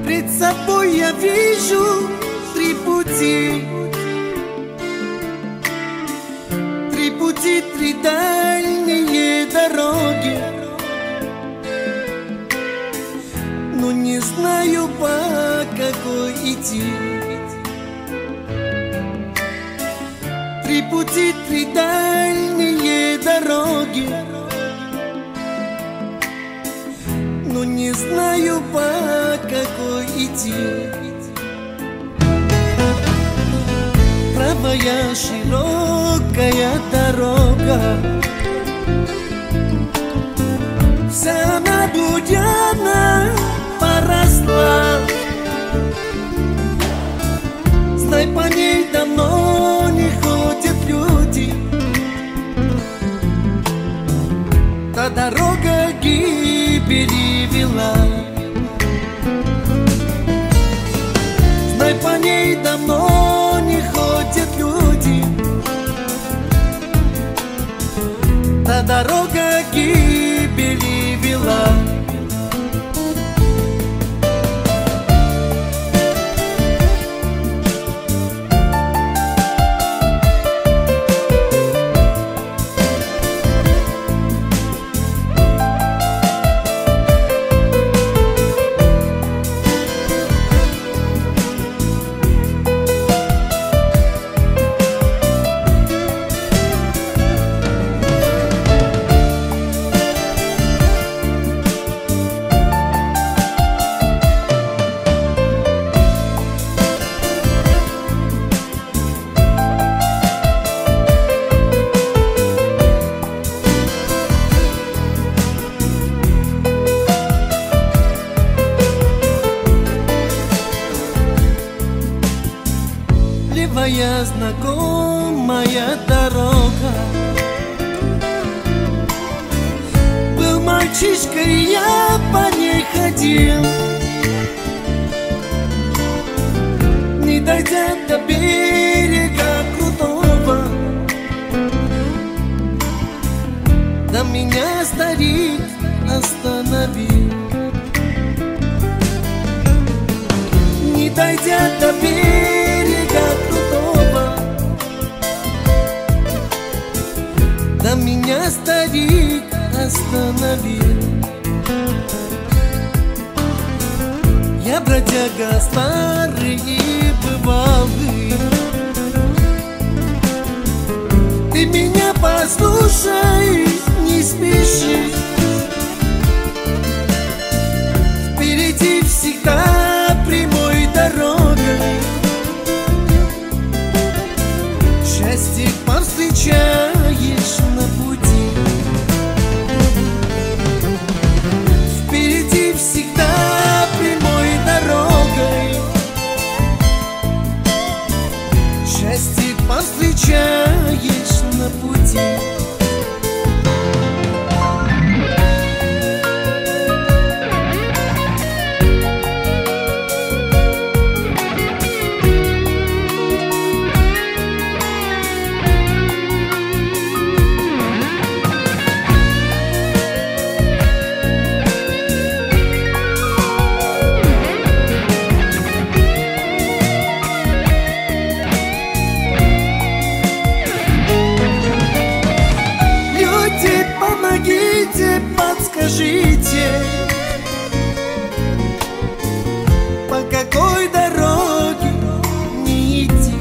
Пред собой я вижу три пути. Три пути, три дальние дороги. Но не знаю, по какой идти. Три пути, три дальние дороги. Но не знаю, по какой идти. Правая широкая дорога, вся она будяна поросла. Знай, по ней давно не ходят люди. Та дорога гибели вела. Знай, по ней давно не ходят люди. Та дорога гибели вела. Левая знакомая дорога. Был мальчишкой, я по ней ходил. Не дойдя до берега крутого, да меня старик остановил. Не дойдя до берега крутого, да меня старик остановил. Я бродяга старый и бывалый. Ты меня послушай, не спеши. Впереди всегда прямой дорогой счастье повстречаешь на пути. Впереди всегда прямой дорогой счастье повстречаешь на пути. Помогите, подскажите, по какой дороге не идти.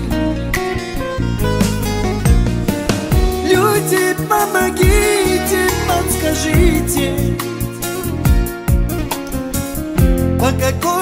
Люди, помогите, подскажите, по какой